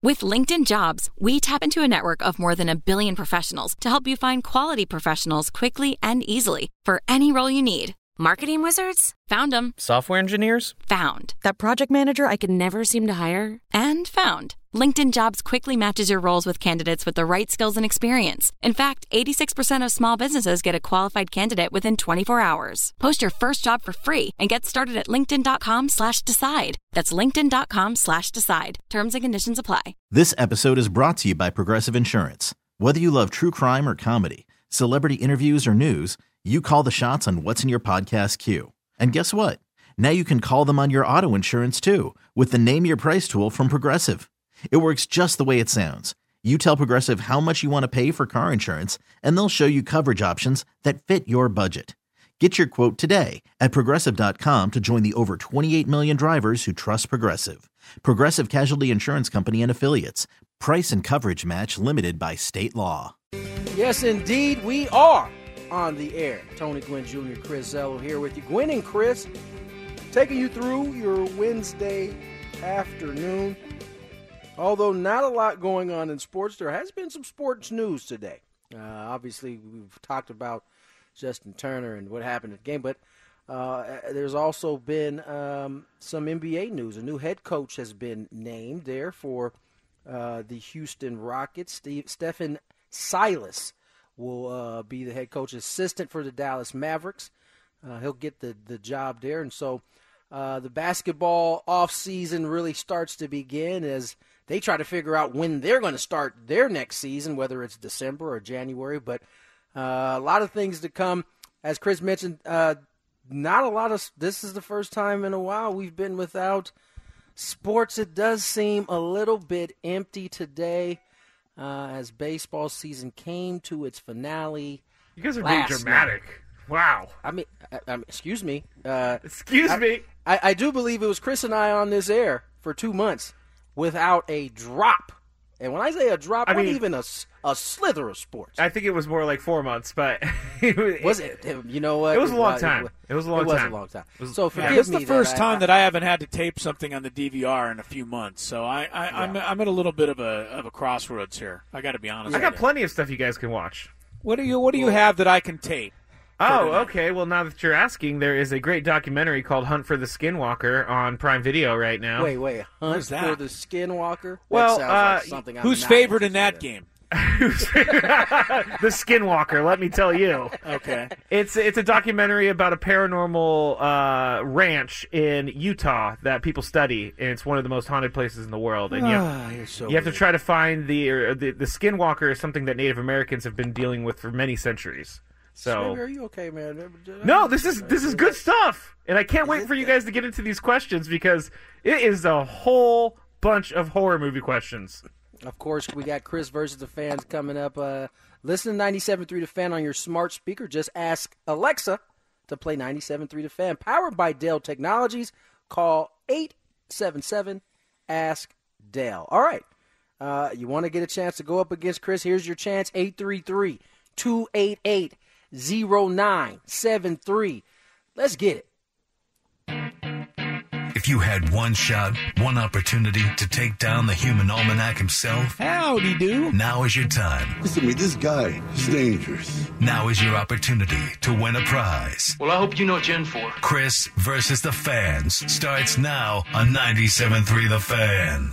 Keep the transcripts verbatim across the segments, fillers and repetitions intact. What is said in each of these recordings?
With LinkedIn Jobs, we tap into a network of more than a billion professionals to help you find quality professionals quickly and easily for any role you need. Marketing wizards? Found them. Software engineers? Found. That project manager I could never seem to hire? And found. LinkedIn Jobs quickly matches your roles with candidates with the right skills and experience. In fact, eighty-six percent of small businesses get a qualified candidate within twenty-four hours. Post your first job for free and get started at linkedin.com slash decide. That's linkedin.com slash decide. Terms and conditions apply. This episode is brought to you by Progressive Insurance. Whether you love true crime or comedy, celebrity interviews or news, you call the shots on what's in your podcast queue. And guess what? Now you can call them on your auto insurance too with the Name Your Price tool from Progressive. It works just the way it sounds. You tell Progressive how much you want to pay for car insurance, and they'll show you coverage options that fit your budget. Get your quote today at Progressive dot com to join the over twenty-eight million drivers who trust Progressive. Progressive Casualty Insurance Company and Affiliates. Price and coverage match limited by state law. Yes, indeed, we are on the air. Tony Gwynn Junior, Chris Zello here with you. Gwynn and Chris taking you through your Wednesday afternoon. Although not a lot going on in sports, there has been some sports news today. Uh, obviously, we've talked about Justin Turner and what happened in the game, but uh, there's also been um, some N B A news. A new head coach has been named there for uh, the Houston Rockets. Steve, Stephen Silas will uh, be the head coach assistant for the Dallas Mavericks. Uh, he'll get the, the job there. And so uh, the basketball offseason really starts to begin as they try to figure out when they're going to start their next season, whether it's December or January. But uh, a lot of things to come. As Chris mentioned, uh, not a lot of – this is the first time in a while we've been without sports. It does seem a little bit empty today uh, as baseball season came to its finale. You guys are being dramatic. Night. Wow. I mean, I, I mean, excuse me. Uh, excuse I, me. I, I do believe it was Chris and I on this air for two months without a drop. And when I say a drop, I mean, not even a, a slither of sports. I think it was more like four months, but it, was it? You know what? It was a long time. It was a long it time. It was a long time. Was, so forgive yeah, it's me. It's the first that time I, that I haven't had to tape something on the D V R in a few months. So I, I, yeah. I'm, I'm at a little bit of a of a crossroads here. I got to be honest. I got you. plenty of stuff you guys can watch. What do you What do you have that I can tape? Oh, okay. Well, now that you're asking, there is a great documentary called Hunt for the Skinwalker on Prime Video right now. Wait, wait. Hunt for the Skinwalker? Well, that sounds uh, like something I'm who's not favored in that game? The Skinwalker, let me tell you. Okay. It's it's a documentary about a paranormal uh, ranch in Utah that people study, and it's one of the most haunted places in the world. And you, oh, you're so you have to weird. try to find the, or the the Skinwalker is something that Native Americans have been dealing with for many centuries. So, are you okay, man? No, this is this is good stuff, and I can't wait for you guys to get into these questions because it is a whole bunch of horror movie questions. Of course, we got Chris versus the Fans coming up. Uh, listen to ninety-seven point three The Fan on your smart speaker. Just ask Alexa to play ninety-seven point three The Fan. Powered by Dell Technologies. Call eight seven seven, ask Dell. All right. Uh, you want to get a chance to go up against Chris? Here's your chance. eight three three, two eight eight, zero nine seven three. Let's get it. If you had one shot, one opportunity to take down the human almanac himself, howdy do. Now is your time. Listen to me, this guy is dangerous. Now is your opportunity to win a prize. Well, I hope you know what you're in for. Chris versus the Fans starts now on ninety-seven point three The Fan.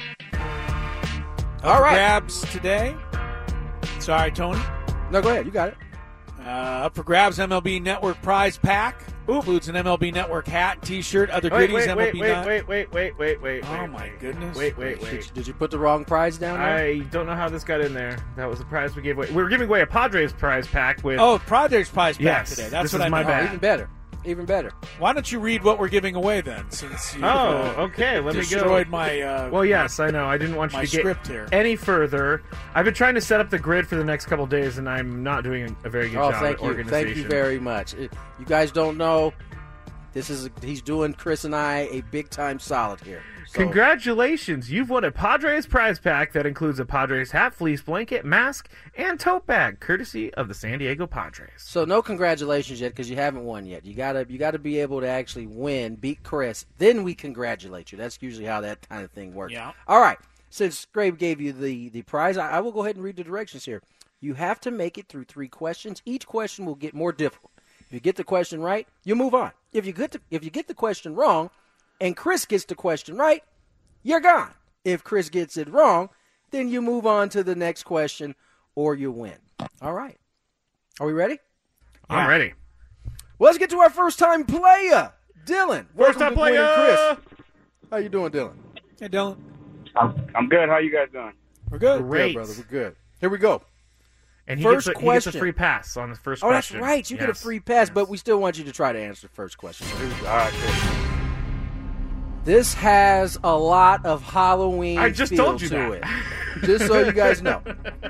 All right. Grabs today. Sorry, Tony. No, go ahead. You got it. Uh, up for grabs, M L B Network prize pack. Ooh. Includes an M L B Network hat, T-shirt, other wait, goodies. Wait, M L B wait, night. wait, wait, wait, wait, wait, Oh wait. my goodness! Wait, wait, wait. Did you, did you put the wrong prize down there? I don't know how this got in there. That was the prize we gave away. We were giving away a Padres prize pack with. Oh, Padres prize pack yes, today. That's this what is I my know. bad. Oh, even better. Even better. Why don't you read what we're giving away then? Since you oh, uh, okay. Let me go. Destroyed my. Uh, well, yes, I know. I didn't want you my to get script here. any further. I've been trying to set up the grid for the next couple of days, and I'm not doing a very good oh, job thank at you. organization. Thank you very much. It, you guys don't know. This is he's doing Chris and I a big time solid here. So. Congratulations! You've won a Padres prize pack that includes a Padres hat, fleece blanket, mask, and tote bag, courtesy of the San Diego Padres. So no congratulations yet because you haven't won yet. You gotta you gotta be able to actually win, beat Chris, then we congratulate you. That's usually how that kind of thing works. Yeah. All right. since Scrape gave you the, the prize, I, I will go ahead and read the directions here. You have to make it through three questions. Each question will get more difficult. If you get the question right, you move on. If you get the, if you get the question wrong and Chris gets the question right, you're gone. If Chris gets it wrong, then you move on to the next question or you win. All right. Are we ready? I'm yeah. ready. Well, let's get to our first-time player, Dylan. First time player. Chris. How you doing, Dylan? Hey, Dylan. I'm, I'm good. How you guys doing? We're good. Great, brother. We're good. Here we go. And he first gets a, question. He gets a free pass on the first oh, question. Oh, that's right. You yes. get a free pass, yes. but we still want you to try to answer the first question. So here we go. All right, cool. This has a lot of Halloween I just feel told you to that. it. Just so you guys know.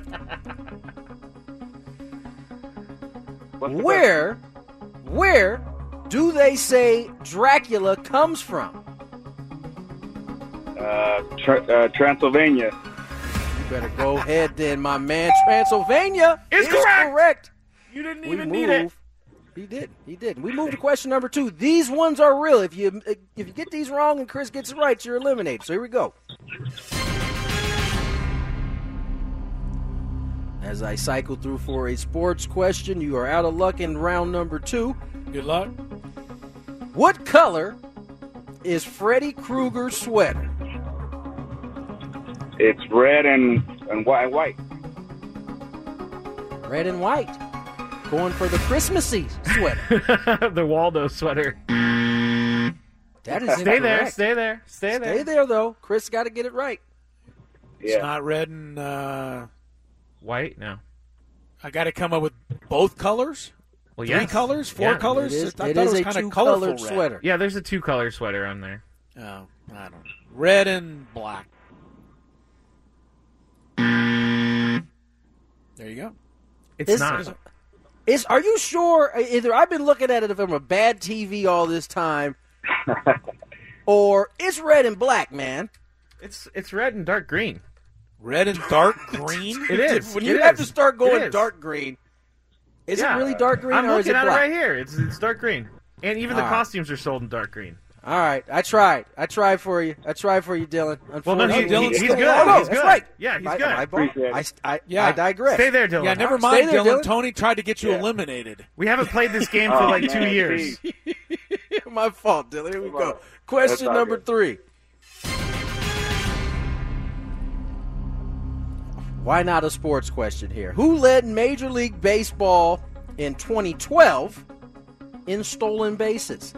Where, where do they say Dracula comes from? Uh, tra- uh, Transylvania. You better go ahead then, my man. Transylvania is, is correct. correct. You didn't We even move. need it. He did. He did. We moved to question number two. These ones are real. If you if you get these wrong and Chris gets it right, you're eliminated. So here we go. As I cycle through for a sports question, you are out of luck in round number two. Good luck. What color is Freddy Krueger's sweater? It's red and and white. White. Red and white. Going for the Christmassy sweater. The Waldo sweater. That is Stay incorrect. there. Stay there. Stay there. Stay there, though. Chris got to get it right. Yeah. It's not red and uh, White? No. I got to come up with both colors. Well, Three yes. colors, four Yeah. colors. It is, I it thought is it a was kind of colorful two-colored red. sweater. Yeah, there's a two-color sweater on there. Oh, I don't know. Red and black. There you go. It's, It's- not. Is are you sure? Either I've been looking at it from a bad T V all this time, or it's red and black, man. It's it's red and dark green. Red and dark green. It is. When It you have is. to start going It is. dark green, is Yeah. it really dark green I'm or is looking it at black? it right here. It's it's dark green, and even the All right. costumes are sold in dark green. All right, I tried. I tried for you. I tried for you, Dylan. Well, no, he, Unfortunately, he, he's still good. Oh, no, he's that's good. right. Yeah, he's I, good. I, Appreciate I, it. I, Yeah. I digress. Stay there, Dylan. Yeah, never Stay mind, there, Dylan. Dylan. Tony tried to get you Yeah. eliminated. We haven't played this game for Oh, like two man, years. geez. My fault, Dylan. Here we Come go. on. Question That's all number good. three. Why not a sports question here? Who led Major League Baseball in twenty twelve in stolen bases?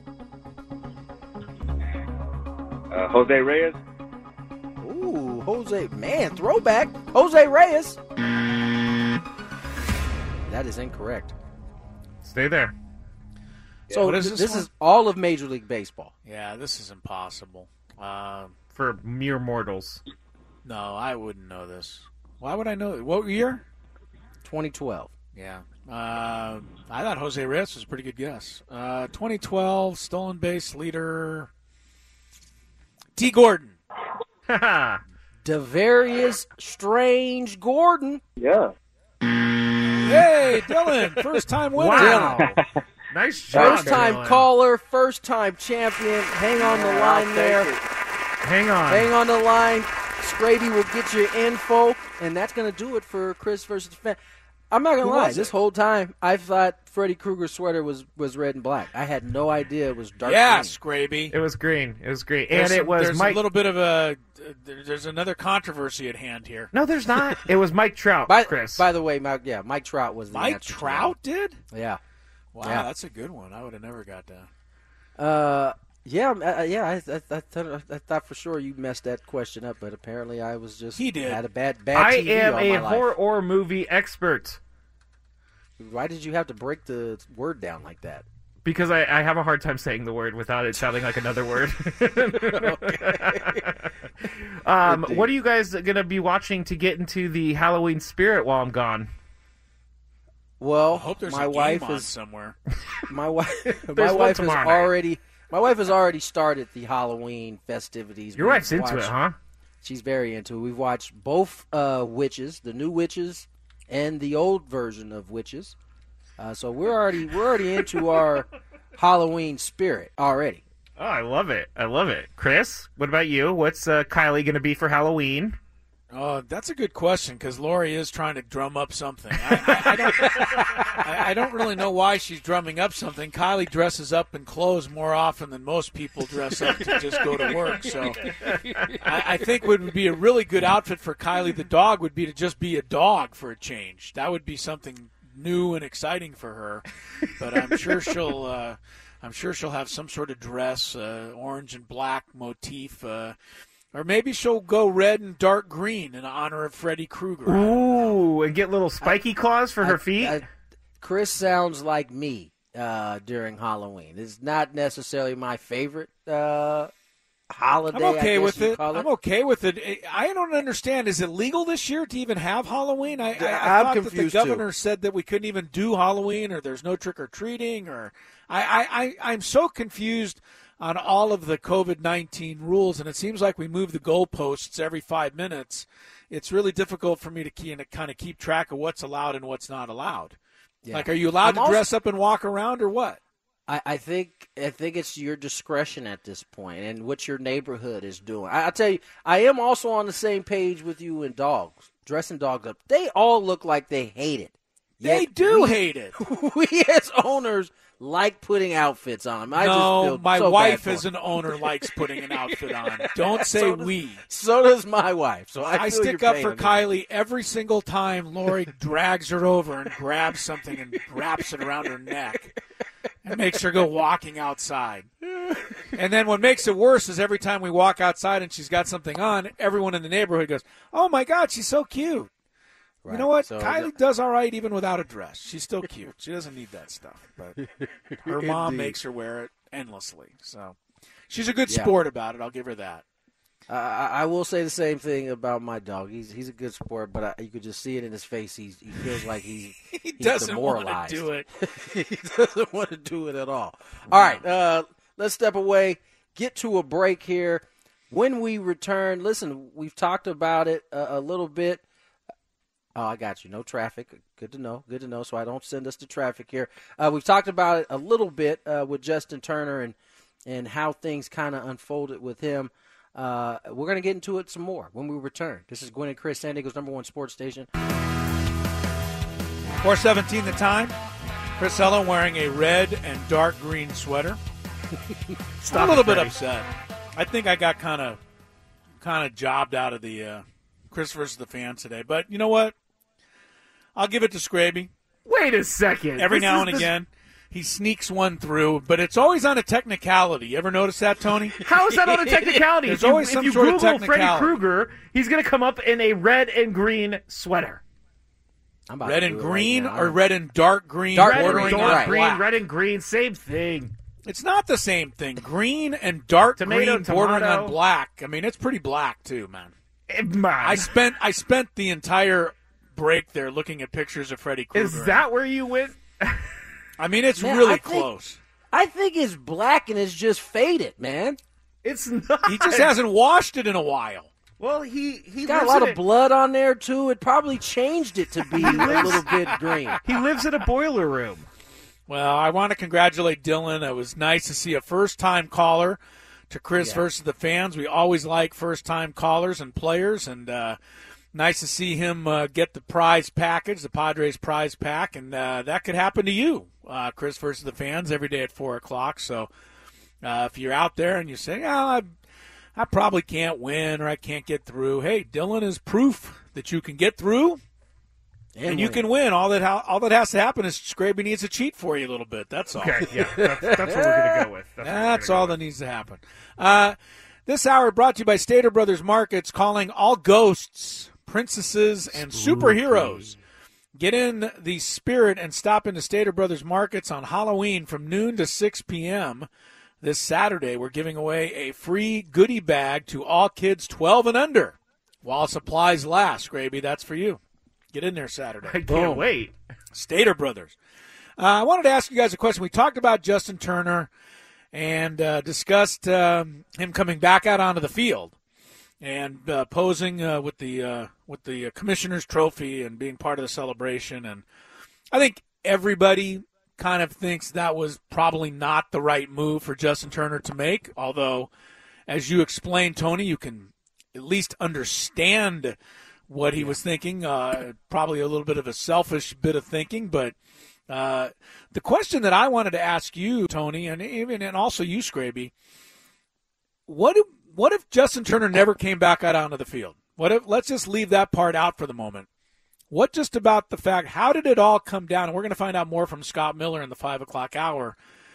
Uh, Jose Reyes. Ooh, Jose. Man, throwback. Jose Reyes. That is incorrect. Stay there. So What is th- this this one? is all of Major League Baseball. Yeah, this is impossible. Um, For mere mortals. no, I wouldn't know this. Why would I know it? What year? twenty twelve. Yeah. Uh, I thought Jose Reyes was a pretty good guess. Uh, twenty twelve stolen base leader T. Gordon. Devarius Strange Gordon. Yeah. Hey, Dylan, first time winner. Wow. Nice job, First time Dylan. caller, first time champion. Hang on the Yeah, line I'll there. take it. Hang on. Hang on the line. Scraby will get your info, and that's going to do it for Chris versus Fan. I'm not going to Who lie. was This it? whole time, I thought Freddy Krueger's sweater was, was red and black. I had no idea it was dark Yeah, green. Scraby. It was green. It was green. There's And it some- was there's Mike. a little bit of a uh, there- there's another controversy at hand here. No, there's not. It was Mike Trout, By, Chris. by the way, Mike, yeah, Mike Trout was the Mike answer to Trout did? that. Yeah. Wow, Yeah. that's a good one. I would have never got that. Uh, yeah, uh, yeah. I, I, I, thought, I thought for sure you messed that question up, but apparently I was just He did. had a bad bad I T V am all a my life. horror movie expert Why did you have to break the word down like that? because I, I have a hard time saying the word without it sounding like another word. um, what are you guys going to be watching to get into the Halloween spirit while I'm gone? Well, I hope there's my a game wife on is somewhere. my wife. my There's one wife has tomorrow night. already. My wife has already started the Halloween festivities. Your We've wife's into watched- it, huh? She's very into it. We've watched both uh, Witches, the new Witches, and the old version of Witches. Uh, so we're already we're already into our Halloween spirit already. Oh, I love it. I love it. Chris, what about you? What's uh, Kylie going to be for Halloween? Oh, that's a good question because Lori is trying to drum up something. I, I, I, don't, I, I don't really know why she's drumming up something. Kylie dresses up in clothes more often than most people dress up to just go to work. So I, I think what would be a really good outfit for Kylie the dog would be to just be a dog for a change. That would be something new and exciting for her. But I'm sure she'll uh, I'm sure she'll have some sort of dress, uh, orange and black motif. Uh, Or maybe she'll go red and dark green in honor of Freddy Krueger. Ooh, and get little spiky claws for I, her feet? I, Chris sounds like me uh, during Halloween. It's not necessarily my favorite uh, holiday. I'm okay I guess with you it. call it. I'm okay with it. I don't understand. Is it legal this year to even have Halloween? I, I, I I'm thought confused, that the governor too. said that we couldn't even do Halloween or there's no trick-or-treating. Or I, I, I, I'm so confused on all of the COVID nineteen rules, and it seems like we move the goalposts every five minutes. It's really difficult for me to kind of keep track of what's allowed and what's not allowed. Yeah. Like, are you allowed I'm to also- dress up and walk around or what? I, I think I think it's your discretion at this point and what your neighborhood is doing. I, I'll tell you, I am also on the same page with you in dogs, dressing dogs up. They all look like they hate it. They Yet do we, hate it. We as owners like putting outfits on them. I no, just feel my so wife bad as for an owner likes putting an outfit on. Don't say So does- we. So does my wife. So I, I feel stick your up pain for on this. Kylie every single time Lori drags her over and grabs something and wraps it around her neck and makes her go walking outside. And then what makes it worse is every time we walk outside and she's got something on, everyone in the neighborhood goes, "Oh, my God, she's so cute." Right. You know what? So Kylie does all right even without a dress. She's still cute. She doesn't need that stuff. But her mom Indeed. makes her wear it endlessly. So she's a good Yeah. sport about it. I'll give her that. Uh, I, I will say the same thing about my dog. He's he's a good sport, but I, you could just see it in his face. He's, he feels like he's, He he's doesn't want demoralized. to do it. He doesn't want to do it at all. All right, uh, let's step away, get to a break here. When we return, listen, we've talked about it a, a little bit. Oh, I got you. No traffic. Good to know. Good to know. So I don't send us to traffic here. Uh, we've talked about it a little bit uh, with Justin Turner and, and how things kind of unfolded with him. Uh, we're going to get into it some more when we return. This is Gwen and Chris, San Diego's number one sports station. four seventeen the time. Chris Ellen wearing a red and dark green sweater. Stop I'm a little it, bit Freddie. upset. I think I got kind of kind of jobbed out of the uh, Chris versus the Fans today. But you know what? I'll give it to Scraby. Wait a second. Every This now is and the- again, he sneaks one through, but it's always on a technicality. You ever notice that, Tony? How is that on a technicality? There's if you, always if some you sort of Google Freddy technicality. Krueger, he's going to come up in a red and green sweater. I'm about Red to and do it right green now. or red and dark green? Dark Red and bordering green, dark on right. green, black. red and green, same thing. It's not the same thing. Green and dark Tomato, green bordering tomato. on black. I mean, it's pretty black too, man. Eh, man. I spent I spent the entire break there looking at pictures of Freddy Krueger. Is that where you went? I mean, it's Man, really I think- close. I think it's black and it's just faded, man. It's not. He just hasn't washed it in a while. Well, he he Got a lives lot in of blood on there, too. It probably changed it to be a little bit green. He lives in a boiler room. Well, I want to congratulate Dylan. It was nice to see a first-time caller to Chris Yeah. versus the Fans. We always like first-time callers and players, and uh, nice to see him uh, get the prize package, the Padres prize pack, and uh, that could happen to you, uh, Chris versus the Fans, every day at four o'clock. So uh, if you're out there and you say, oh, I, I probably can't win or I can't get through, hey, Dylan is proof that you can get through. And you win. can win. All that ha- all that has to happen is Scraby needs to cheat for you a little bit. That's all. Okay, yeah, that's, that's what we're gonna go with. That's, what we're That's gonna all go that needs to happen. Uh, this hour brought to you by Stater Brothers Markets, calling all ghosts, princesses, and superheroes. Get in the spirit and stop into Stater Brothers Markets on Halloween from noon to six p.m. This Saturday, we're giving away a free goodie bag to all kids twelve and under while supplies last. Scraby, that's for you. Get in there Saturday. I can't Boom. wait. Stater Brothers. Uh, I wanted to ask you guys a question. We talked about Justin Turner and uh, discussed um, him coming back out onto the field and uh, posing uh, with the uh, with the commissioner's trophy and being part of the celebration. And I think everybody kind of thinks that was probably not the right move for Justin Turner to make, although, as you explained, Tony, you can at least understand what he was thinking. Uh, probably a little bit of a selfish bit of thinking, but uh, the question that I wanted to ask you, Tony, and even and also you, Scraby, what if, what if Justin Turner never came back out onto the field? What if, let's just leave that part out for the moment. What just about the fact, how did it all come down? And we're going to find out more from Scott Miller in the five o'clock hour.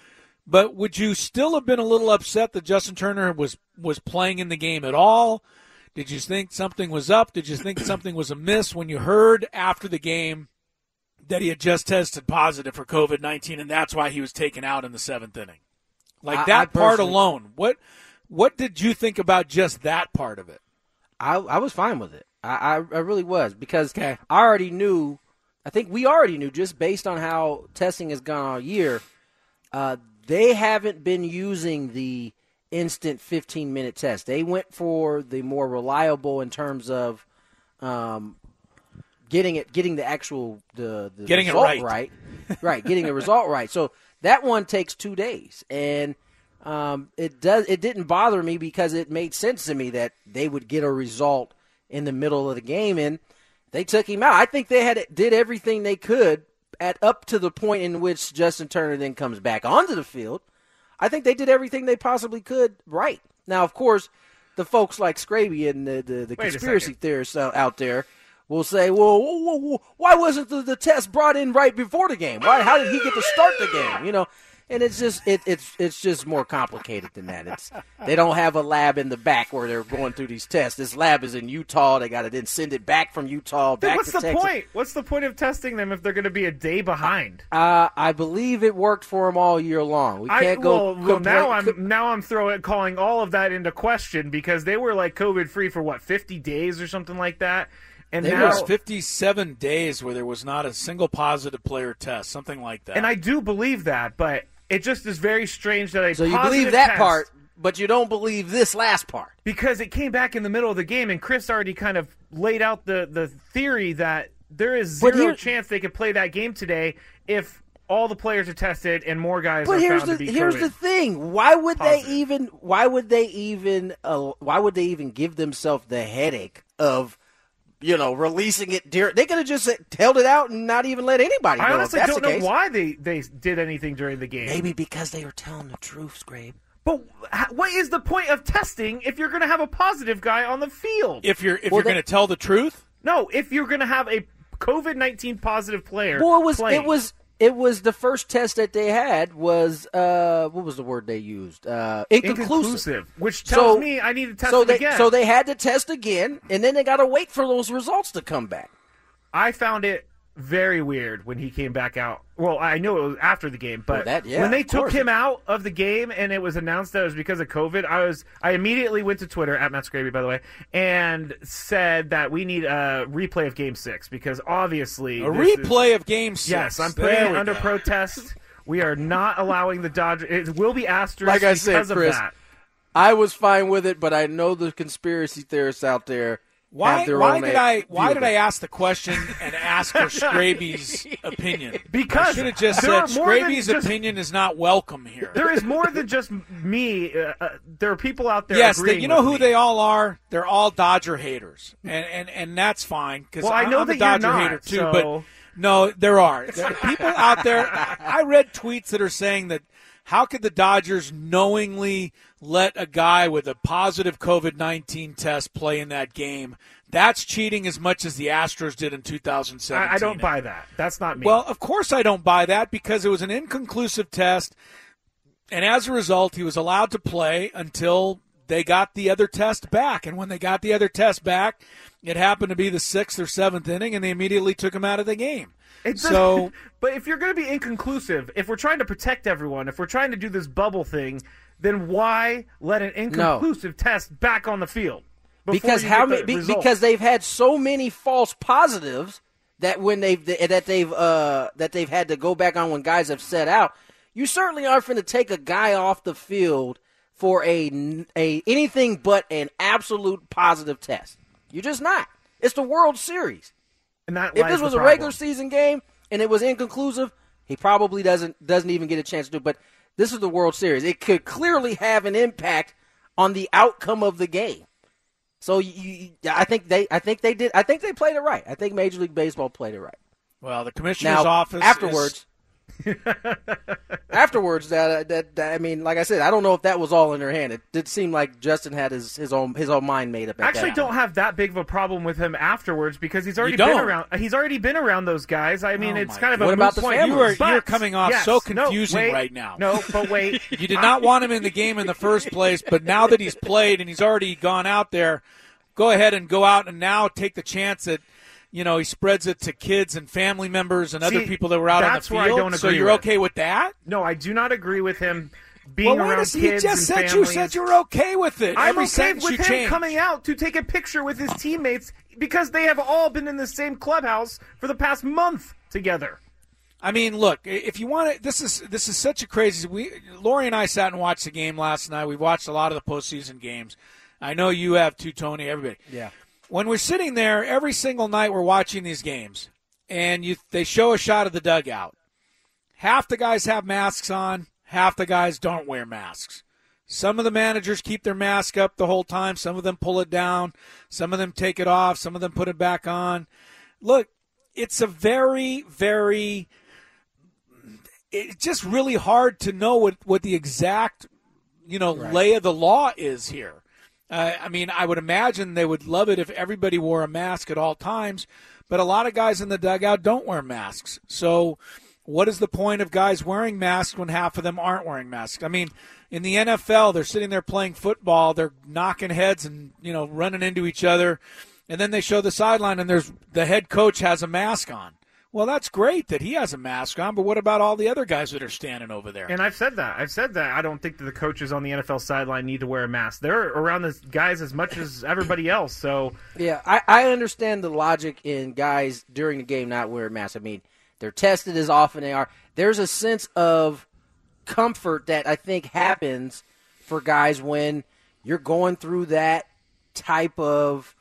But would you still have been a little upset that Justin Turner was, was playing in the game at all? Did you think something was up? Did you think something was amiss when you heard after the game that he had just tested positive for covid nineteen and that's why he was taken out in the seventh inning? Like I, that I part alone, what what did you think about just that part of it? I, I was fine with it. I, I, I really was because okay. I already knew, I think we already knew just based on how testing has gone all year, uh, they haven't been using the instant fifteen-minute test. They went for the more reliable in terms of um, getting it, getting the actual the, the getting result it right, right, right, getting the result right. So that one takes two days, and um, it does. It didn't bother me because it made sense to me that they would get a result in the middle of the game, and they took him out. I think they had did everything they could at up to the point in which Justin Turner then comes back onto the field. I think they did everything they possibly could right. Now, of course, the folks like Scraby and the, the, the conspiracy theorists out there will say, well, whoa, whoa, whoa, why wasn't the, the test brought in right before the game? Why? How did he get to start the game? You know, and it's just it, it's it's just more complicated than that. It's they don't have a lab in the back where they're going through these tests. This lab is in Utah. They got to then send it back from Utah back What's to the Texas. point? What's the point of testing them if they're going to be a day behind? Uh, I believe it worked for them all year long. We can't I, go. well, well, now compla- I'm now I'm throwing calling all of that into question because they were like COVID free for what fifty days or something like that. And there now, was fifty-seven days where there was not a single positive player test, something like that. And I do believe that, but it just is very strange that a so you positive believe that test, part, but you don't believe this last part because it came back in the middle of the game, and Chris already kind of laid out the the theory that there is zero here, chance they could play that game today if all the players are tested and more guys but are here's found the to be here's COVID the thing: why would positive. they even? Why would they even? Uh, why would they even give themselves the headache of? You know, releasing it. During, they could have just held it out and not even let anybody know. I honestly if that's don't the know case. why they, they did anything during the game. Maybe because they were telling the truth, Scrape. But what is the point of testing if you're going to have a positive guy on the field? If you're if well, you're going to tell the truth, no. If you're going to have a COVID nineteen positive player, well, it was playing. it was it was the first test that they had was uh what was the word they used uh inconclusive, inconclusive which tells so, me I need to test so it they, again. So they had to test again, and then they got to wait for those results to come back. I found it very weird when he came back out. Well, I know it was after the game, but well, that, yeah, when they of took course. him out of the game and it was announced that it was because of COVID, I was I immediately went to Twitter at Matt Scraby, by the way, and said that we need a replay of Game Six because obviously a this replay is, of Game Six. Yes, I'm putting there it we under go. protest. We are not allowing the Dodgers. It will be asterisk Like I because said, of Chris, that. I was fine with it, but I know the conspiracy theorists out there. Why, have their why own did a- I why view did of I it. ask the question and ask for Scraby's opinion? Because I should have just there said are more than Scraby's just- opinion is not welcome here. There is more than just me. Uh, uh, there are people out there. Yes, agreeing they, you know with who me. they all are. They're all Dodger haters, and and, and that's fine because Well, I know I'm that a you're Dodger not, hater too. so- But no, there are. There are people out there. I, I read tweets that are saying that how could the Dodgers knowingly let a guy with a positive COVID nineteen test play in that game? That's cheating as much as the Astros did in two thousand seventeen. I, I don't buy that. That's not me. Well, of course I don't buy that because it was an inconclusive test, and as a result, he was allowed to play until they got the other test back. And when they got the other test back, it happened to be the sixth or seventh inning, and they immediately took him out of the game. It So, but if you're going to be inconclusive, if we're trying to protect everyone, if we're trying to do this bubble thing, then why let an inconclusive test back on the field? before Because you how get many? the be- result? Because they've had so many false positives that when they've that they've uh, that they've had to go back on when guys have set out. You certainly aren't going to take a guy off the field for a a anything but an absolute positive test. You're just not. It's the World Series. And that If lies this the was a problem. regular season game and it was inconclusive, He probably doesn't doesn't even get a chance to do it. But this is the World Series. It could clearly have an impact on the outcome of the game. So you, I think they, I think they did. I think they played it right. I think Major League Baseball played it right. Well, the commissioner's now, office afterwards. Is... afterwards, that, that that I mean, like I said, I don't know if that was all in their hand. It did seem like Justin had his, his own his own mind made up. At Actually, that don't time. have that big of a problem with him afterwards because he's already You been don't. around. He's already been around those guys. I mean, Oh it's my kind of a What moot about the point. family? You are But- you're coming off yes, so no, confusing wait, right now. No, but wait. You did not want him in the game in the first place, but now that he's played and he's already gone out there, go ahead and go out and now take the chance that, you know, he spreads it to kids and family members and See, other people that were out on the that's field. where I don't so agree you're with. okay with that? No, I do not agree with him being Well, wait around a second. You kids just and said families. you said you were okay with it. I'm Every okay sentence with you him changed. coming out to take a picture with his teammates because they have all been in the same clubhouse for the past month together. I mean, look, if you want to, this is this is such a crazy. We Lori and I sat and watched the game last night. We watched a lot of the postseason games. I know you have too, Tony. Everybody. Yeah. When we're sitting there every single night, we're watching these games, and you they show a shot of the dugout. Half the guys have masks on. Half the guys don't wear masks. Some of the managers keep their mask up the whole time. Some of them pull it down. Some of them take it off. Some of them put it back on. Look, it's a very, very it's just really hard to know what, what the exact, you know, Right. lay of the law is here. Uh, I mean, I would imagine they would love it if everybody wore a mask at all times, but a lot of guys in the dugout don't wear masks. So what is the point of guys wearing masks when half of them aren't wearing masks? I mean, in the N F L, they're sitting there playing football, they're knocking heads and, you know, running into each other, and then they show the sideline and there's the head coach has a mask on. Well, that's great that he has a mask on, but what about all the other guys that are standing over there? And I've said that. I've said that. I don't think that the coaches on the N F L sideline need to wear a mask. They're around the guys as much as everybody else. So Yeah, I, I understand the logic in guys during the game not wearing masks. I mean, they're tested as often they are. There's a sense of comfort that I think happens for guys when you're going through that type of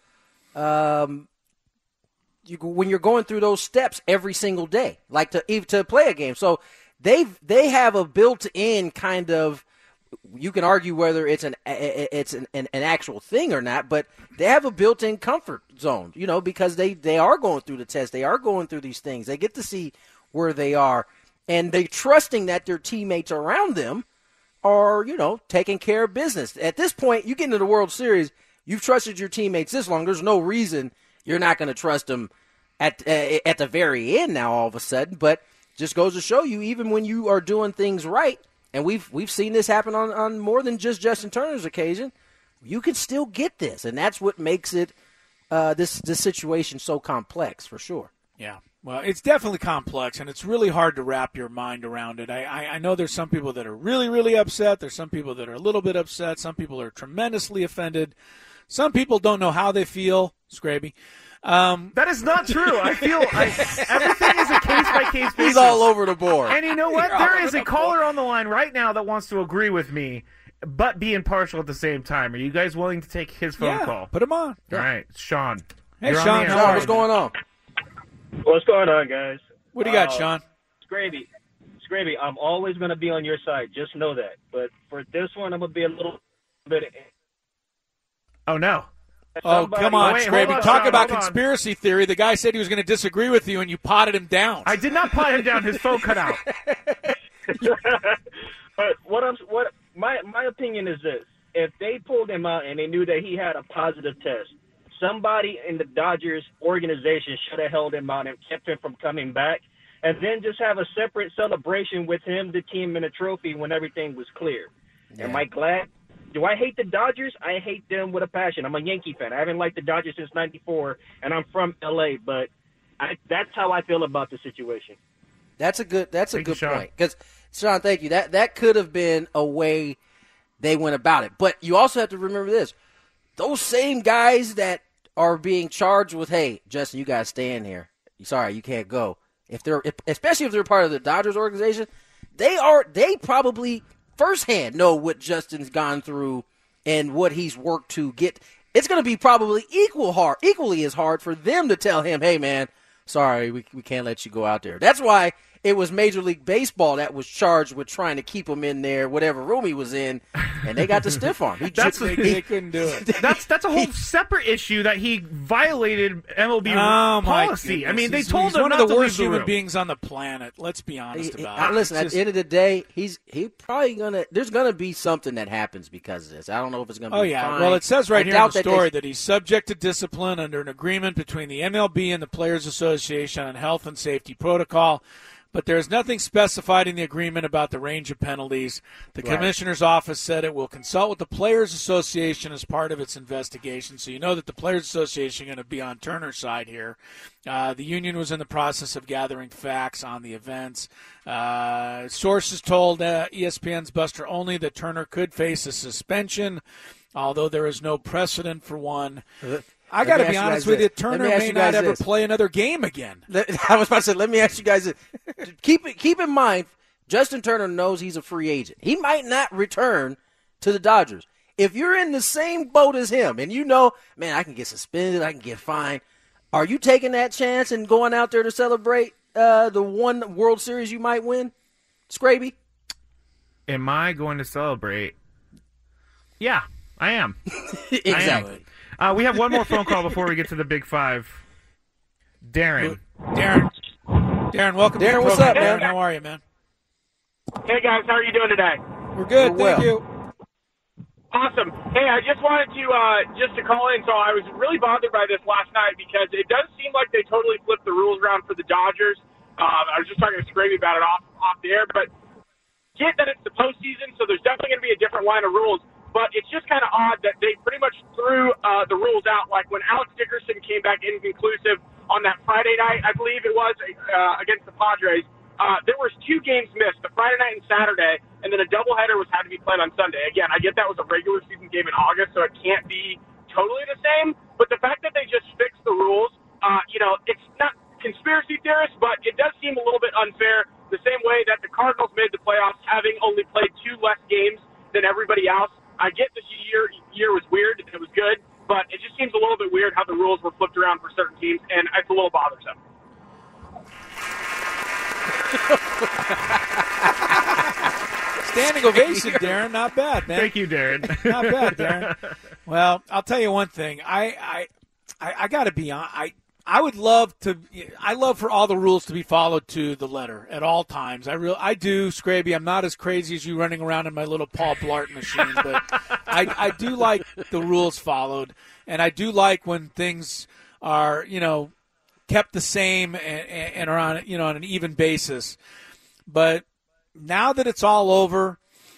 um, you, when you're going through those steps every single day, like to even to play a game. So they they have a built-in kind of. You can argue whether it's an it's an, an, an actual thing or not, but they have a built-in comfort zone, you know, because they, they are going through the test. They are going through these things. They get to see where they are, and they're trusting that their teammates around them are, you know, taking care of business. At this point, you get into the World Series, you've trusted your teammates this long. There's no reason you're not going to trust them at uh, at the very end now all of a sudden, but just goes to show you, even when you are doing things right, and we've we've seen this happen on, on more than just Justin Turner's occasion, you can still get this, and that's what makes it uh, this this situation so complex for sure. Yeah, well, it's definitely complex, and it's really hard to wrap your mind around it. I, I, I know there's some people that are really, really upset. There's some people that are a little bit upset. Some people are tremendously offended. Some people don't know how they feel. Scraby. Um, that is not true. I feel I, everything is a case-by-case basis. He's all over the board. And you know what? You're There all is over a the caller board. on the line right now that wants to agree with me, but be impartial at the same time. Are you guys willing to take his phone yeah, call? put him on. All right, Sean. Hey, You're on Sean, the air. how Sean, are what's you? going on? What's going on, guys? What do you got, Uh, Sean? Scraby, Scraby, I'm always going to be on your side. Just know that. But for this one, I'm going to be a little bit. Oh, no. Oh, Somebody- come on, Wait, hold Scraby. on, Talk Sean, about hold on. conspiracy theory. The guy said he was going to disagree with you, and you potted him down. I did not pot him down. His phone cut out. But what I'm what my my opinion is this: if they pulled him out and they knew that he had a positive test, somebody in the Dodgers organization should have held him out and kept him from coming back, and then just have a separate celebration with him, the team, and a trophy when everything was clear. Yeah. Am I glad? Do I hate the Dodgers? I hate them with a passion. I'm a Yankee fan. I haven't liked the Dodgers since ninety-four, and I'm from L A, but I, that's how I feel about the situation. That's a good. That's a Thank you, good Sean. point. Because Sean, thank you. That that could have been a way they went about it. But you also have to remember this: those same guys that are being charged with, "Hey, Justin, you got to stay in here. Sorry, you can't go." If they're, if, especially if they're part of the Dodgers organization, they are. They probably firsthand know what Justin's gone through and what he's worked to get. It's going to be probably equal hard, equally as hard for them to tell him, "Hey, man, sorry, we we can't let you go out there." That's why it was Major League Baseball that was charged with trying to keep him in there, whatever room he was in, and they got the stiff arm. He That's just, they, he, they couldn't do it. That's that's a whole separate issue that he violated M L B Oh, my policy. I goodness. mean, they He's- told he's him one not of the to worst leave the human room. beings on the planet. Let's be honest he- about I- it. listen, It's at just- the end of the day, he's he probably gonna. There's gonna be something that happens because of this. I don't know if it's gonna be. Oh, yeah. fine. Well, it says right I here in doubt the that story they, that he's subject to discipline under an agreement between the M L B and the Players Association on health and safety protocol. But there is nothing specified in the agreement about the range of penalties. The Right. commissioner's office said it will consult with the Players Association as part of its investigation. So you know that the Players Association is going to be on Turner's side here. Uh, the union was in the process of gathering facts on the events. Uh, sources told uh, E S P N's Buster Olney that Turner could face a suspension, although there is no precedent for one. I got to be honest with you, Turner may not ever play another game again. I was about to say, let me ask you guys this. keep it, keep in mind, Justin Turner knows he's a free agent. He might not return to the Dodgers. If you're in the same boat as him and you know, man, I can get suspended, I can get fined, are you taking that chance and going out there to celebrate uh, the one World Series you might win, Scraby? Am I going to celebrate? Yeah, I am. Exactly. I am. Uh, we have one more phone call before we get to the Big Five. Darren. Darren. Darren, welcome Darren, to the what's program. up, man? Darren, how are you, man? Hey guys, how are you doing today? We're good, We're thank well. you. Awesome. Hey, I just wanted to uh, just to call in. So I was really bothered by this last night because it does seem like they totally flipped the rules around for the Dodgers. Um, I was just talking to Scraby about it off off the air, but get that it's the postseason, so there's definitely going to be a different line of rules. But it's just kind of odd that they pretty much threw uh, the rules out. Like when Alex Dickerson came back inconclusive on that Friday night, I believe it was, uh, against the Padres, uh, there was two games missed, the Friday night and Saturday, and then a doubleheader was had to be played on Sunday. Again, I get that was a regular season game in August, so it can't be totally the same. But the fact that they just fixed the rules, uh, you know, it's not conspiracy theorists, but it does seem a little bit unfair, the same way that the Cardinals made the playoffs having only played two less games than everybody else. I get this year year was weird, it was good, but it just seems a little bit weird how the rules were flipped around for certain teams, and it's a little bothersome. Standing ovation, Darren. Not bad, man. Thank you, Darren. Not bad, Darren. Well, I'll tell you one thing. I I, I, I got to be on. I I would love to. I love for all the rules to be followed to the letter at all times. I real I do, Scraby. I'm not as crazy as you running around in my little Paul Blart machine, but I I do like the rules followed, and I do like when things are you know kept the same and, and are on you know on an even basis. But now that it's all over,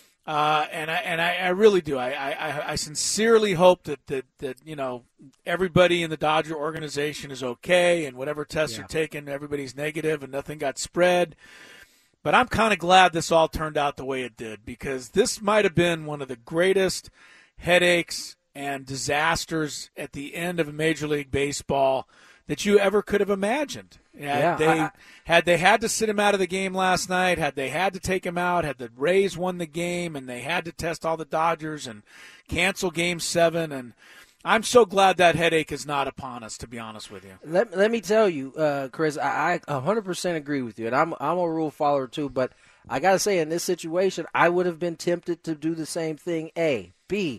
uh, and I and I, I really do, I, I, I sincerely hope that, that that you know everybody in the Dodger organization is okay, and whatever tests Yeah. are taken, everybody's negative, and nothing got spread. But I'm kind of glad this all turned out the way it did, because this might have been one of the greatest headaches and disasters at the end of a Major League Baseball that you ever could have imagined. Had Yeah, they I- had they had to sit him out of the game last night, had they had to take him out, had the Rays won the game, and they had to test all the Dodgers and cancel Game Seven, and I'm so glad that headache is not upon us, to be honest with you. Let, let me tell you, uh, Chris, I, I one hundred percent agree with you, and I'm I'm a rule follower too. But I got to say, in this situation, I would have been tempted to do the same thing. A, B,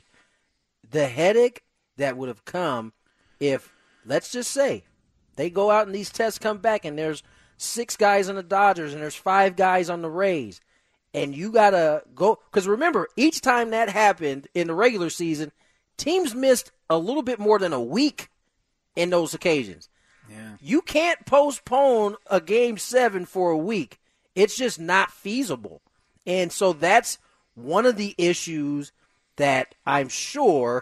the headache that would have come if, let's just say, they go out and these tests come back and there's six guys on the Dodgers and there's five guys on the Rays, and you gotta go because remember, each time that happened in the regular season, teams missed a little bit more than a week in those occasions. Yeah. You can't postpone a game seven for a week. It's just not feasible. And so that's one of the issues that I'm sure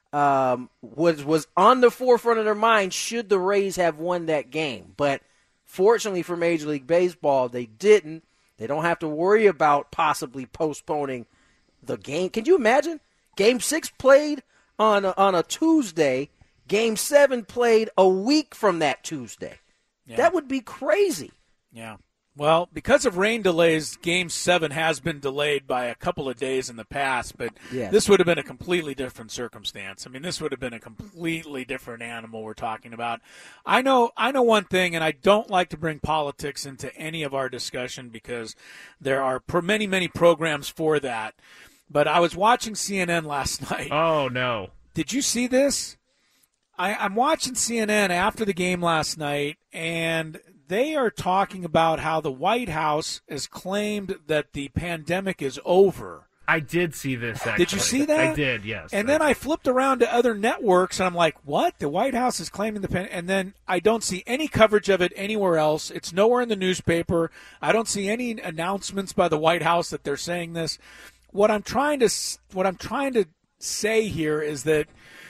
um, was was on the forefront of their mind should the Rays have won that game. But fortunately for Major League Baseball, they didn't. They don't have to worry about possibly postponing the game. Can you imagine? Game six played on a, on a Tuesday. Game seven played a week from that Tuesday. Yeah. That would be crazy. Yeah. Well, because of rain delays, Game seven has been delayed by a couple of days in the past, but Yes. this would have been a completely different circumstance. I mean, this would have been a completely different animal we're talking about. I know I know one thing, and I don't like to bring politics into any of our discussion because there are pro- many, many programs for that. But I was watching C N N last night. Oh, no. Did you see this? I, I'm watching C N N after the game last night, and they are talking about how the White House has claimed that the pandemic is over. I did see this, actually. Did you see that? I did, yes. And then I flipped around to other networks, and I'm like, what? The White House is claiming the pandemic? And then I don't see any coverage of it anywhere else. It's nowhere in the newspaper. I don't see any announcements by the White House that they're saying this. What I'm trying to what I'm trying to say here is that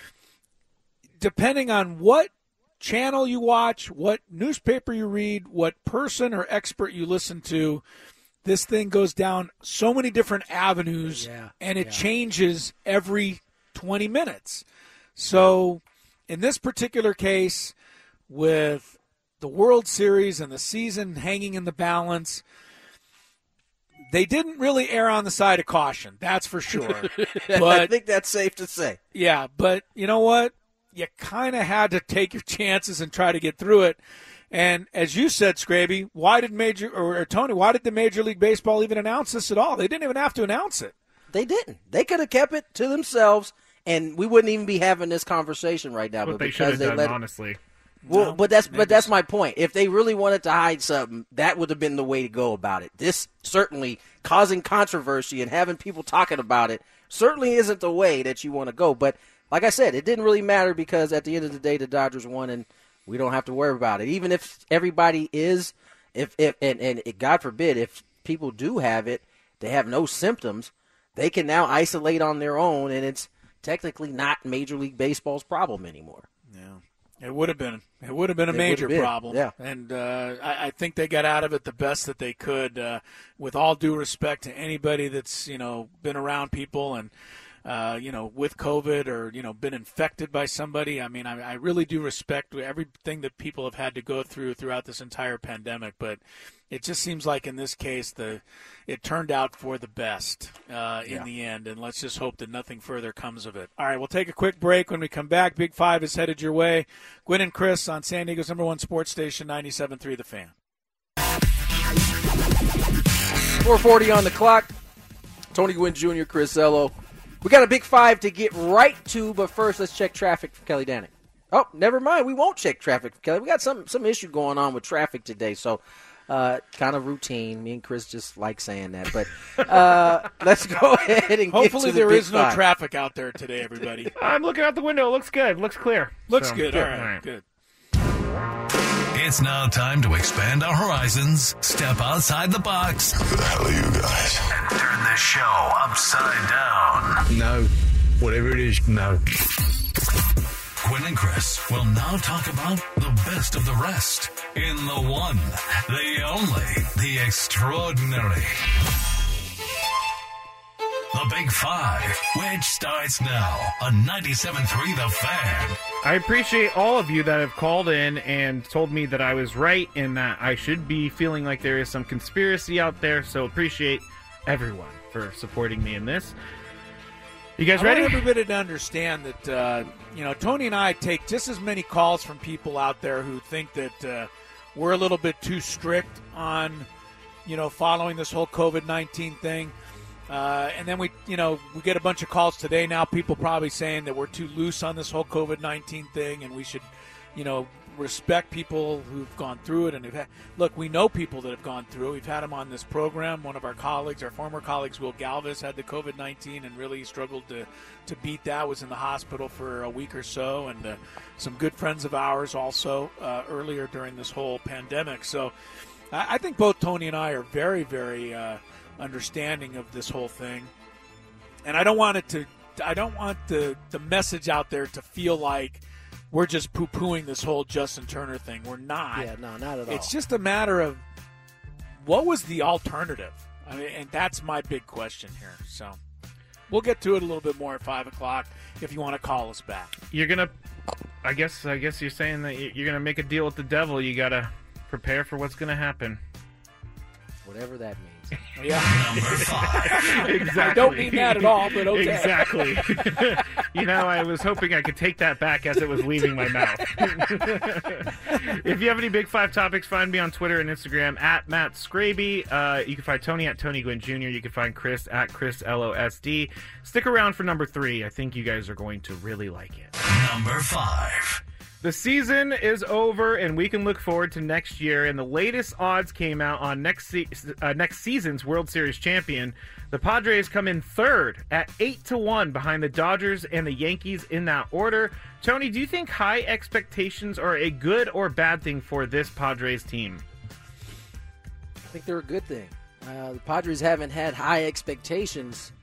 depending on what channel you watch, what newspaper you read, what person or expert you listen to, this thing goes down so many different avenues, Yeah, and it yeah. changes every twenty minutes. So in this particular case, with the World Series and the season hanging in the balance, they didn't really err on the side of caution, that's for sure. I But think that's safe to say. yeah, but you know what? You kind of had to take your chances and try to get through it. And as you said, Scraby, why did Major or, or Tony, why did the Major League Baseball even announce this at all? They didn't even have to announce it. They didn't. They could have kept it to themselves, and we wouldn't even be having this conversation right now. What but they should because have they done, let it, honestly. well, No, but that's they but that's just- my point. If they really wanted to hide something, that would have been the way to go about it. This certainly causing controversy and having people talking about it certainly isn't the way that you want to go. But like I said, it didn't really matter because at the end of the day, the Dodgers won, and we don't have to worry about it. Even if everybody is, if if and, and it, God forbid, if people do have it, they have no symptoms, they can now isolate on their own, and it's technically not Major League Baseball's problem anymore. Yeah, it would have been. It would have been a It major would have been, problem. yeah. And uh, I, I think they got out of it the best that they could. Uh, with all due respect to anybody that's you know been around people and uh, you know with COVID or you know been infected by somebody. I mean, I, I really do respect everything that people have had to go through throughout this entire pandemic. But it just seems like in this case, the it turned out for the best uh, in Yeah. the end, and let's just hope that nothing further comes of it. All right, we'll take a quick break. When we come back, Big Five is headed your way. Gwynn and Chris on San Diego's number one sports station, ninety-seven point three The Fan. four forty on the clock. Tony Gwynn Junior, Chris Zello. We got a Big Five to get right to, but first let's check traffic for Kelly Danick. Oh, never mind. We won't check traffic for Kelly. We got some some issue going on with traffic today, so uh, kind of routine. Me and Chris just like saying that. But uh, let's go ahead and Hopefully get to the there Big is no Five. traffic out there today, everybody. I'm looking out the window. It looks good. Looks clear. Looks So, good. All right, good. It's now time to expand our horizons, step outside the box. Who the hell are you guys? And turn the show upside down. No. Whatever it is, no. Gwynn and Chris will now talk about the best of the rest in the one, the only, the extraordinary. The Big Five, which starts now on ninety-seven point three The Fan. I appreciate all of you that have called in and told me that I was right and that I should be feeling like there is some conspiracy out there. So appreciate everyone for supporting me in this. You guys I ready? want everybody to understand that, uh, you know, Tony and I take just as many calls from people out there who think that uh, we're a little bit too strict on, you know, following this whole COVID nineteen thing. Uh, and then we, you know, we get a bunch of calls today now, people probably saying that we're too loose on this whole COVID nineteen thing and we should, you know, respect people who've gone through it. And have had, look, we know people that have gone through it. We've had them on this program. One of our colleagues, our former colleagues, Will Galvis, had the COVID nineteen and really struggled to, to beat that, was in the hospital for a week or so. And uh, some good friends of ours also uh, earlier during this whole pandemic. So I, I think both Tony and I are very, very uh, understanding of this whole thing. And I don't want it to, I don't want the, the message out there to feel like we're just poo-pooing this whole Justin Turner thing. We're not. Yeah, no, not at all. It's just a matter of what was the alternative? I mean, and that's my big question here. So we'll get to it a little bit more at five o'clock if you want to call us back. You're gonna, I guess. I guess you're saying that you're gonna make a deal with the devil. You gotta prepare for what's gonna happen. whatever that means. Yeah. Number five. Exactly. I don't mean that at all, but okay. Exactly. You know, I was hoping I could take that back as it was leaving my mouth. If you have any Big Five topics, find me on Twitter and Instagram at Matt Scraby. Uh, you can find Tony at Tony Gwynn Junior You can find Chris at Chris L O S D. Stick around for number three. I think you guys are going to really like it. Number five. The season is over, and we can look forward to next year. And the latest odds came out on next se- uh, next season's World Series champion. The Padres come in third at eight to one behind the Dodgers and the Yankees in that order. Tony, do you think high expectations are a good or bad thing for this Padres team? I think they're a good thing. Uh, the Padres haven't had high expectations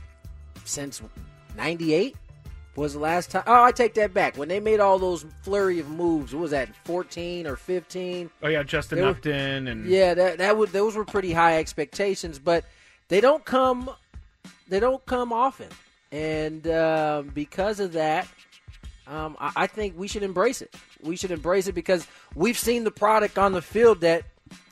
since ninety-eight. Was the last time? Oh, I take that back. When they made all those flurry of moves, what was that, fourteen or fifteen? Oh yeah, Justin were, Upton and yeah, that that would those were pretty high expectations, but they don't come they don't come often, and uh, because of that, um, I, I think we should embrace it. We should embrace it because we've seen the product on the field that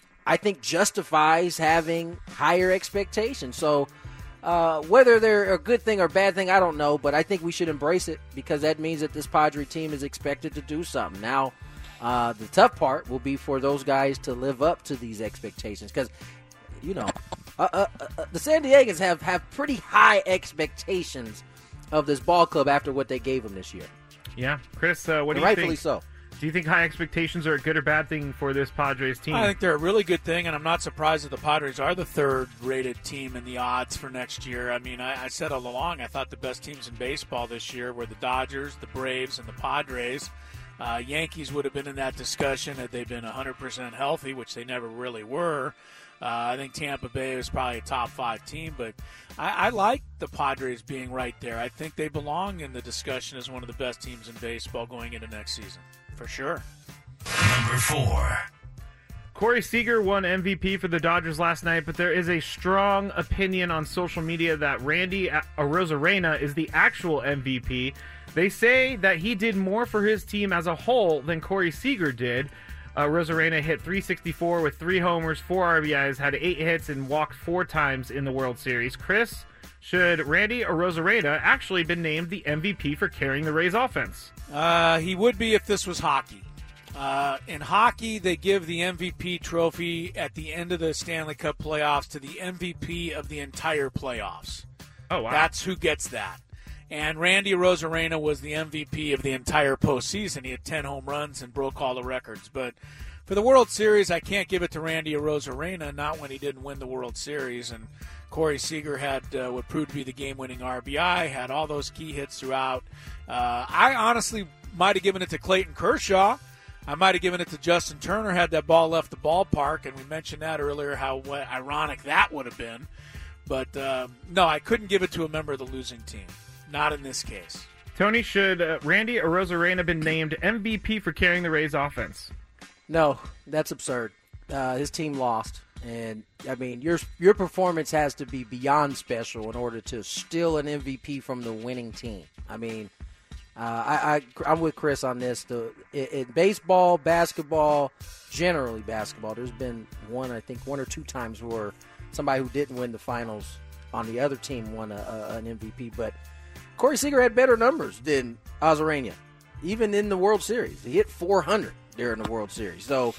I think justifies having higher expectations. So. Uh, whether they're a good thing or bad thing, I don't know, but I think we should embrace it because that means that this Padre team is expected to do something. Now, uh, the tough part will be for those guys to live up to these expectations because, you know, uh, uh, uh, the San Diegans have, have pretty high expectations of this ball club after what they gave them this year. Yeah. Chris, uh, what do and you rightfully think? so. Do you think high expectations are a good or bad thing for this Padres team? I think they're a really good thing, and I'm not surprised that the Padres are the third-rated team in the odds for next year. I mean, I, I said all along I thought the best teams in baseball this year were the Dodgers, the Braves, and the Padres. Uh, Yankees would have been in that discussion had they been one hundred percent healthy, which they never really were. Uh, I think Tampa Bay was probably a top five team, but I, I like the Padres being right there. I think they belong in the discussion as one of the best teams in baseball going into next season. For sure. Number four. Corey Seager won M V P for the Dodgers last night, but there is a strong opinion on social media that Randy Arozarena is the actual M V P. They say that he did more for his team as a whole than Corey Seager did. Uh, Arozarena hit three sixty-four with three homers, four R B Is, had eight hits, and walked four times in the World Series. Chris, should Randy Arozarena actually been named the M V P for carrying the Rays offense? Uh, he would be if this was hockey. Uh, in hockey, they give the M V P trophy at the end of the Stanley Cup playoffs to the M V P of the entire playoffs. Oh, wow. That's who gets that. And Randy Arozarena was the M V P of the entire postseason. He had ten home runs and broke all the records. But for the World Series, I can't give it to Randy Arozarena, not when he didn't win the World Series. And Corey Seager had uh, what proved to be the game-winning R B I, had all those key hits throughout. Uh, I honestly might have given it to Clayton Kershaw. I might have given it to Justin Turner had that ball left the ballpark, and we mentioned that earlier, how what, ironic that would have been. But, uh, no, I couldn't give it to a member of the losing team. Not in this case. Tony, should uh, Randy Arozarena been named M V P for carrying the Rays offense? No, that's absurd. Uh, his team lost. And, I mean, your your performance has to be beyond special in order to steal an M V P from the winning team. I mean, uh, I, I, I'm with Chris on this. The, in, in baseball, basketball, generally basketball, there's been one, I think, one or two times where somebody who didn't win the finals on the other team won a, a, an M V P. But Corey Seager had better numbers than Arozarena, even in the World Series. He hit four hundred during the World Series. So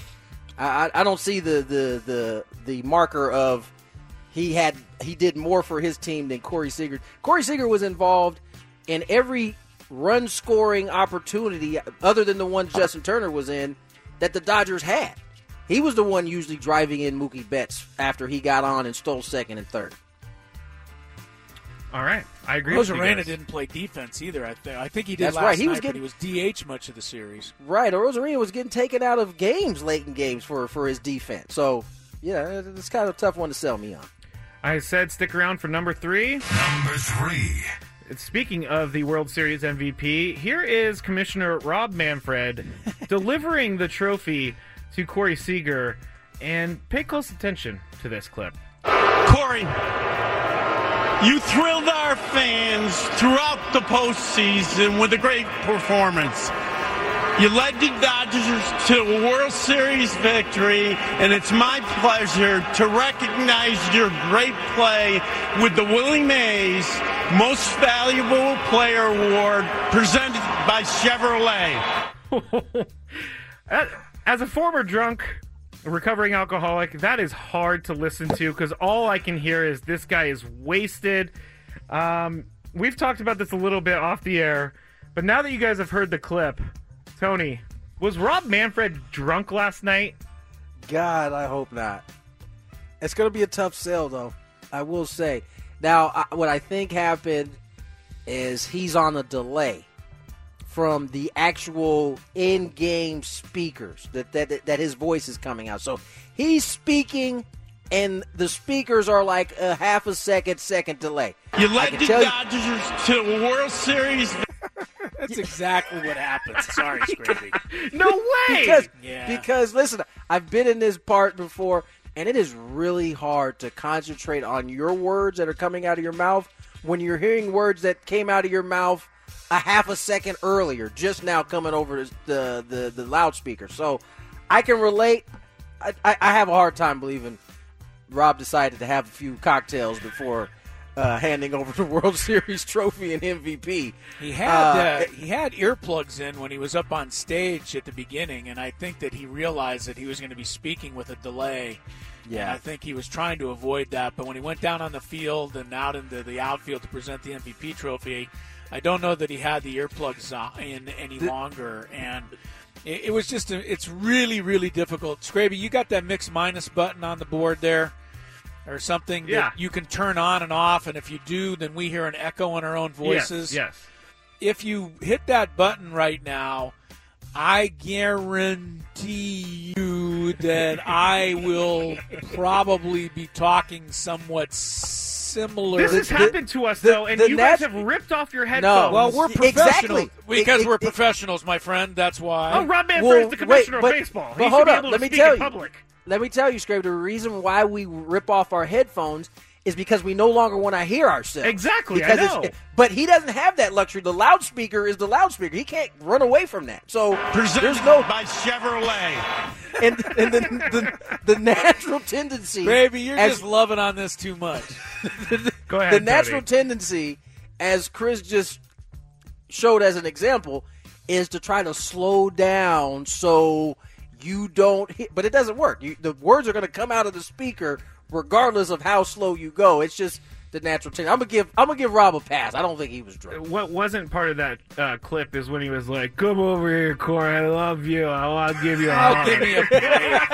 I, I don't see the, the the the marker of he had he did more for his team than Corey Seager. Corey Seager was involved in every run-scoring opportunity other than the one Justin Turner was in that the Dodgers had. He was the one usually driving in Mookie Betts after he got on and stole second and third. All right, I agree with you Arozarena guys. didn't play defense either. I, th- I think he did That's last right. He night, was getting, but he was D H much of the series. Right. Arozarena was getting taken out of games late in games for, for his defense. So, yeah, it's kind of a tough one to sell me on. I said stick around for number three. Number three. Speaking of the World Series M V P, here is Commissioner Rob Manfred delivering the trophy to Corey Seager. And pay close attention to this clip. Corey, you thrilled our fans throughout the postseason with a great performance. You led the Dodgers to a World Series victory, and it's my pleasure to recognize your great play with the Willie Mays Most Valuable Player Award presented by Chevrolet. As a former drunk, recovering alcoholic, that is hard to listen to because all I can hear is this guy is wasted. Um, we've talked about this a little bit off the air, but now that you guys have heard the clip, Tony, was Rob Manfred drunk last night? God, I hope not. It's going to be a tough sell, though, I will say. Now, I, what I think happened is he's on a delay from the actual in-game speakers that, that that his voice is coming out. So he's speaking, and the speakers are like a half a second, second delay. You led the Dodgers you- to a World Series. That's exactly what happened. Sorry, Scrappy. No way! Because, Yeah. because, listen, I've been in this part before, and it is really hard to concentrate on your words that are coming out of your mouth when you're hearing words that came out of your mouth a half a second earlier, just now coming over the the, the loudspeaker. So I can relate. I, I, I have a hard time believing Rob decided to have a few cocktails before uh, handing over the World Series trophy and M V P. He had Uh, uh, he had earplugs in when he was up on stage at the beginning, and I think that he realized that he was going to be speaking with a delay. Yeah. And I think he was trying to avoid that. But when he went down on the field and out into the outfield to present the M V P trophy, I don't know that he had the earplugs in any longer. And it, it was just a, it's really, really difficult. Scraby, you got that mix minus button on the board there? Or something that Yeah. you can turn on and off, and if you do, then we hear an echo in our own voices. Yes, yes. If you hit that button right now, I guarantee you that I will probably be talking somewhat similar. This has the- happened to us, the- though, and the you guys nat- have ripped off your headphones. Well, we're Exactly. professionals. Because It- it- we're it- professionals, my friend. That's why. Oh, Rob Manfred Well, is the commissioner wait, but- of baseball. but he hold should be up, able let to me speak tell in you. public. Let me tell you, Scrape, the reason why we rip off our headphones is because we no longer want to hear ourselves. Exactly, I Because know. it's- But he doesn't have that luxury. The loudspeaker is the loudspeaker. He can't run away from that. So Presented there's no by Chevrolet. and, and the, the the natural tendency, Baby, you're as- just loving on this too much. Go ahead, the natural Tony. tendency, as Chris just showed as an example, is to try to slow down so you don't hit. But it doesn't work. You, the words are going to come out of the speaker regardless of how slow you go. It's just the natural tendency. I'm gonna give I'm gonna give Rob a pass. I don't think he was drunk. What wasn't part of that uh, clip is when he was like, "Come over here, Corey. I love you. I want to give you a Oh, hug. give me a break.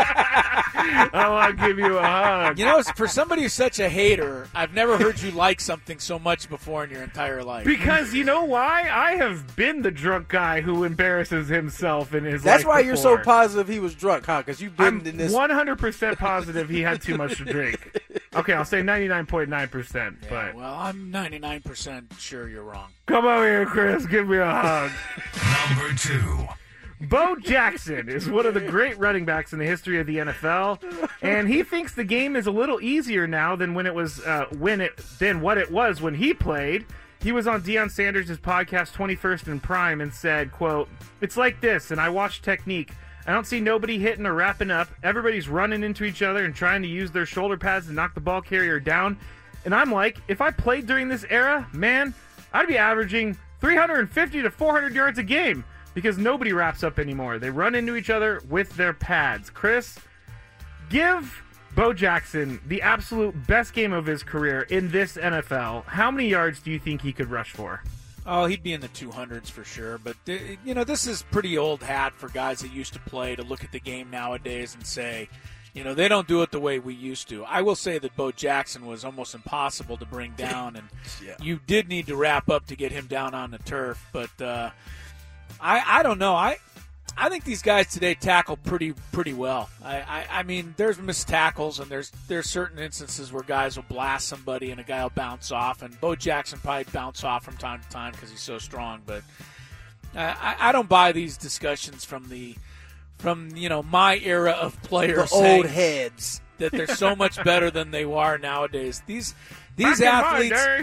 I want to give you a hug." You know, for somebody who's such a hater, I've never heard you like something so much before in your entire life. Because you know why? I have been the drunk guy who embarrasses himself in his That's life why you're so before. positive he was drunk, huh? Because you've been I'm in this. one hundred percent positive he had too much to drink. Okay, I'll say ninety-nine point nine percent, but Well, I'm ninety-nine percent sure you're wrong. come over here, Chris. Give me a hug. Number two. Bo Jackson is one of the great running backs in the history of the N F L, and he thinks the game is a little easier now than when it was uh, when it than what it was when he played. He was on Deion Sanders' podcast twenty-first and Prime and said, quote, "It's like this, and I watch technique. I don't see nobody hitting or wrapping up. Everybody's running into each other and trying to use their shoulder pads to knock the ball carrier down. And I'm like, if I played during this era, man, I'd be averaging three hundred fifty to four hundred yards a game because nobody wraps up anymore. They run into each other with their pads." Chris, give Bo Jackson the absolute best game of his career in this N F L. How many yards do you think he could rush for? Oh, he'd be in the two hundreds for sure. But, uh, you know, this is pretty old hat for guys that used to play to look at the game nowadays and say, you know, they don't do it the way we used to. I will say that Bo Jackson was almost impossible to bring down, and Yeah. you did need to wrap up to get him down on the turf. But uh, I, I don't know. I I think these guys today tackle pretty pretty well. I, I, I mean, there's missed tackles, and there's there's certain instances where guys will blast somebody and a guy will bounce off, and Bo Jackson probably bounce off from time to time because he's so strong. But uh, I, I don't buy these discussions from the from you know my era of players The saying old heads. that they're so much better than they are nowadays. These these Back in my athletes. day.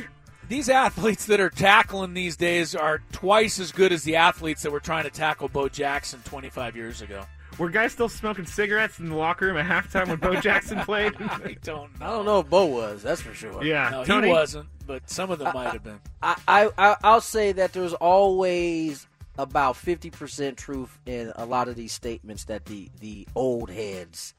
These athletes that are tackling these days are twice as good as the athletes that were trying to tackle Bo Jackson twenty-five years ago. Were guys still smoking cigarettes in the locker room at halftime when Bo Jackson played? I don't know. I don't know if Bo was, that's for sure. Yeah, no, Tony? he wasn't, but some of them I, might have been. I, I, I, I'll say that there's always about fifty percent truth in a lot of these statements that the, the old heads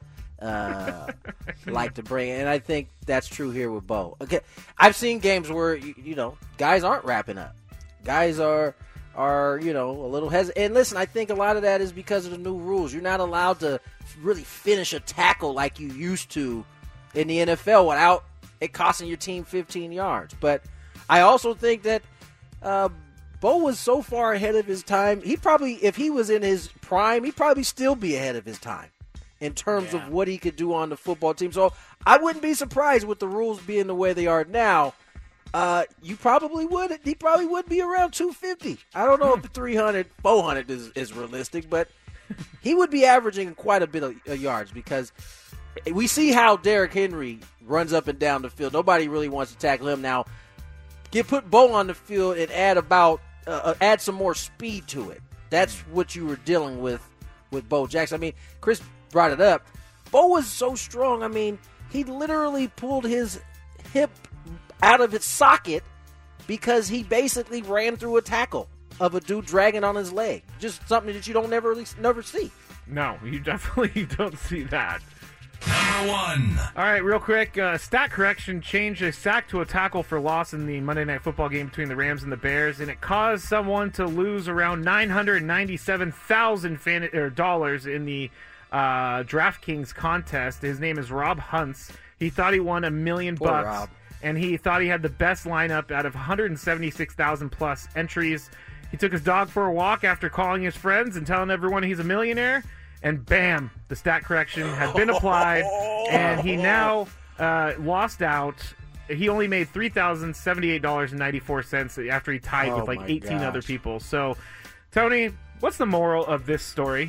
uh, like to bring, and I think that's true here with Bo. Okay, I've seen games where, you, you know, guys aren't wrapping up. Guys are... are, you know, a little hesitant. And listen, I think a lot of that is because of the new rules. You're not allowed to really finish a tackle like you used to in the N F L without it costing your team fifteen yards. But I also think that uh, Bo was so far ahead of his time. He probably, if he was in his prime, he'd probably still be ahead of his time in terms yeah. of what he could do on the football team. So I wouldn't be surprised with the rules being the way they are now. Uh, you probably would. He probably would be around two fifty. I don't know if the three hundred, four hundred is, is realistic, but he would be averaging quite a bit of, of yards because we see how Derrick Henry runs up and down the field. Nobody really wants to tackle him now. Get put Bo on the field and add about uh, add some more speed to it. That's what you were dealing with with Bo Jackson. I mean, Chris brought it up. Bo was so strong. I mean, he literally pulled his hip out of its socket because he basically ran through a tackle of a dude dragging on his leg. Just something that you don't never never see. No, you definitely don't see that. Number one. All right, real quick. Uh, stat correction changed a sack to a tackle for loss in the Monday Night Football game between the Rams and the Bears, and it caused someone to lose around nine hundred ninety-seven thousand dollars in the uh, DraftKings contest. His name is Rob Huntz. He thought he won a million Poor bucks. Rob. And he thought he had the best lineup out of one hundred seventy-six thousand plus entries. He took his dog for a walk after calling his friends and telling everyone he's a millionaire. And bam, the stat correction had been applied. And he now uh, lost out. He only made three thousand seventy-eight dollars and ninety-four cents after he tied Oh with like my eighteen gosh. other people. So, Tony, what's the moral of this story?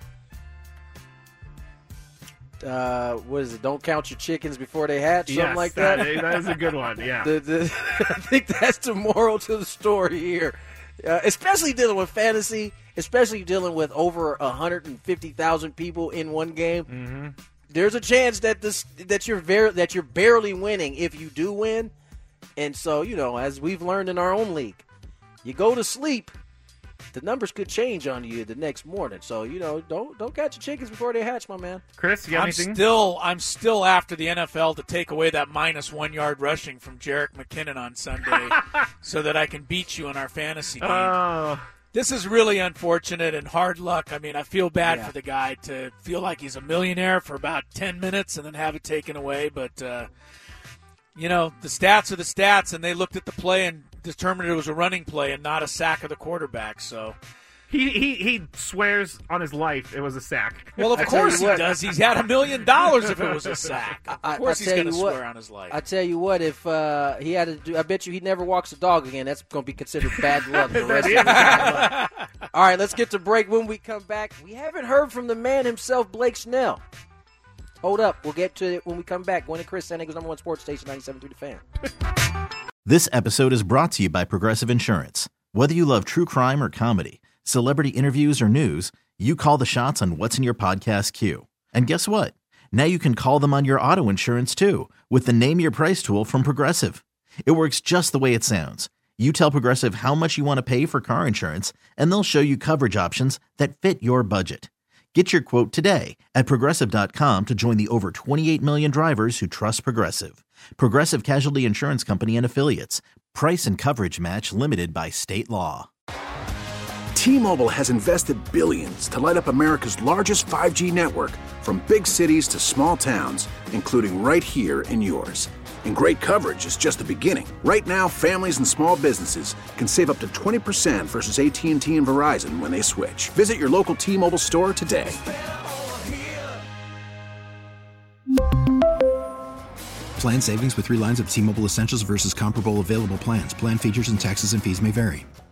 Uh, what is it? Don't count your chickens before they hatch, something Yes, like that. that, that is a good one. Yeah. The, the, I think that's the moral to the story here, uh, especially dealing with fantasy, especially dealing with over one hundred fifty thousand people in one game. Mm-hmm. There's a chance that this that you're very that you're barely winning if you do win, and so you know, as we've learned in our own league, you go to sleep. The numbers could change on you the next morning, so you know don't don't catch your chickens before they hatch, my man. Chris, you got I'm anything? still I'm still after the N F L to take away that minus one yard rushing from Jerick McKinnon on Sunday, so that I can beat you in our fantasy game. Oh. This is really unfortunate and hard luck. I mean, I feel bad Yeah. for the guy to feel like he's a millionaire for about ten minutes and then have it taken away. But uh, you know, the stats are the stats, and they looked at the play and determined it was a running play and not a sack of the quarterback. So, He, he he swears on his life it was a sack. well, of I tell course you he what. does. He's had a million dollars if it was a sack. Of I- course I he's tell going to you what, swear on his life. I tell you what, if uh, he had to do, I bet you he never walks a dog again. That's going to be considered bad luck the rest of his life. All right, let's get to break. When we come back, we haven't heard from the man himself, Blake Snell. Hold up, we'll get to it when we come back. Gwen and Chris, San Diego's number one sports station, ninety-seven point three The Fan. This episode is brought to you by Progressive Insurance. Whether you love true crime or comedy, celebrity interviews or news, you call the shots on what's in your podcast queue. And guess what? Now you can call them on your auto insurance too with the Name Your Price tool from Progressive. It works just the way it sounds. You tell Progressive how much you want to pay for car insurance, and they'll show you coverage options that fit your budget. Get your quote today at Progressive dot com to join the over twenty-eight million drivers who trust Progressive. Progressive Casualty Insurance Company and Affiliates. Price and coverage match limited by state law. T-Mobile has invested billions to light up America's largest five G network, from big cities to small towns, including right here in yours. And great coverage is just the beginning. Right now, families and small businesses can save up to twenty percent versus A T and T and Verizon when they switch. Visit your local T-Mobile store today. Plan savings with three lines of T-Mobile Essentials versus comparable available plans. Plan features and taxes and fees may vary.